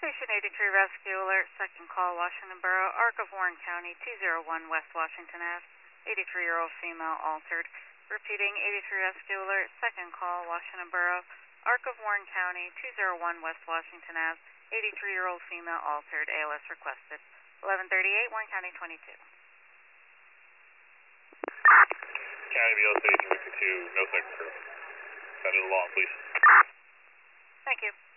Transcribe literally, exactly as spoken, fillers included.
Station eighty-three Rescue Alert, second call, Washington Borough, Arc of Warren County, two oh one West Washington Avenue, eighty-three-year-old female altered. Repeating, eighty-three Rescue Alert, second call, Washington Borough, Arc of Warren County, two oh one West Washington Avenue, eighty-three-year-old female altered, A L S requested. eleven thirty-eight, Warren County twenty-two. County V L Station fifty-two, no second crew. Send it along, please. Thank you.